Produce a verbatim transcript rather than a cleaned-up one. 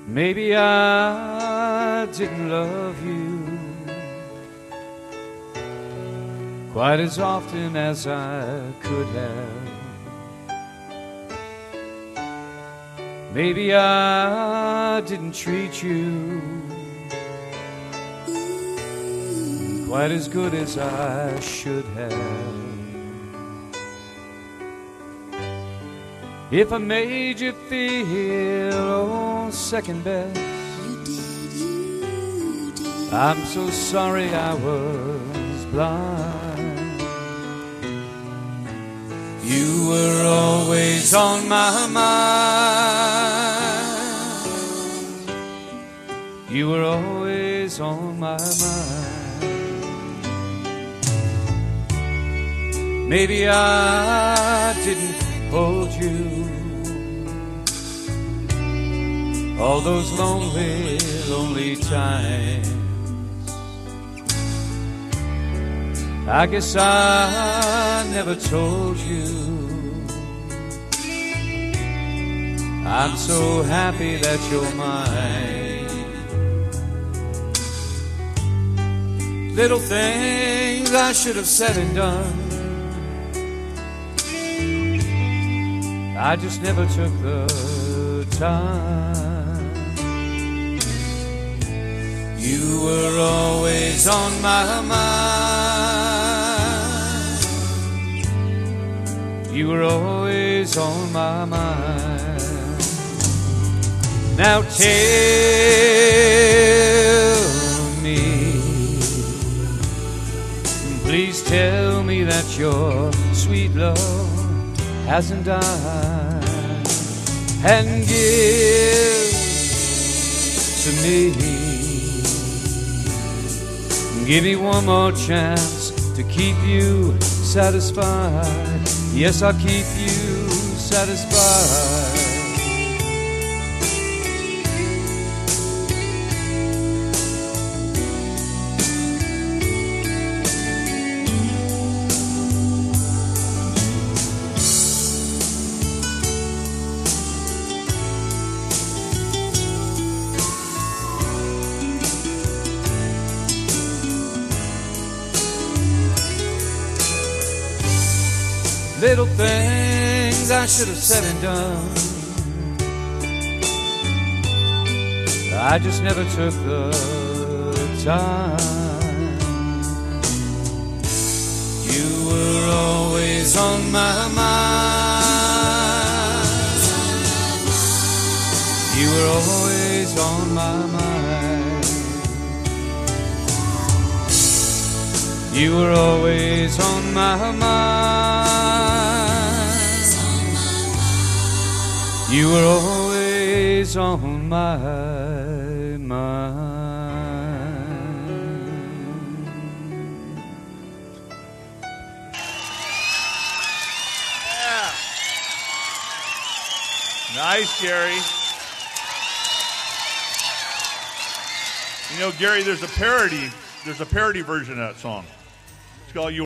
Maybe I didn't love you quite as often as I could have. Maybe I didn't treat you quite as good as I should have. If I made you feel oh, second best, I'm so sorry I was blind. You were always on my mind. You were always on my mind. Maybe I didn't hold you all those lonely, lonely times. I guess I never told you I'm so happy that you're mine. Little things I should have said and done, I just never took the time. You were always on my mind. You were always on my mind. Now tell me, please tell me that your sweet love hasn't died, and give to me, give me one more chance to keep you satisfied. Yes, I'll keep you satisfied. Little things I should have said and done, I just never took the time. You were always on my mind. You were always on my mind. You were always on my mind. You were always on my mind. Yeah. Nice, Gary. You know, Gary, there's a parody. There's a parody version of that song. It's called You